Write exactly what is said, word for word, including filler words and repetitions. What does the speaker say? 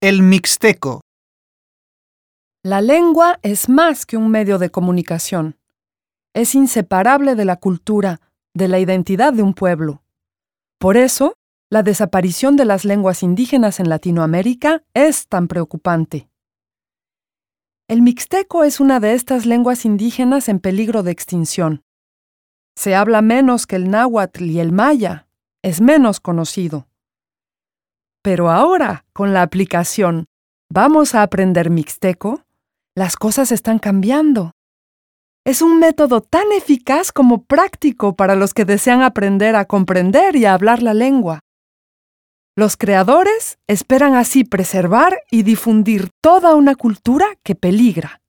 El mixteco. La lengua es más que un medio de comunicación. Es inseparable de la cultura, de la identidad de un pueblo. Por eso, la desaparición de las lenguas indígenas en Latinoamérica es tan preocupante. El mixteco es una de estas lenguas indígenas en peligro de extinción. Se habla menos que el náhuatl y el maya. Es menos conocido. Pero ahora, con la aplicación ¿Vamos a aprender mixteco?, las cosas están cambiando. Es un método tan eficaz como práctico para los que desean aprender a comprender y a hablar la lengua. Los creadores esperan así preservar y difundir toda una cultura que peligra.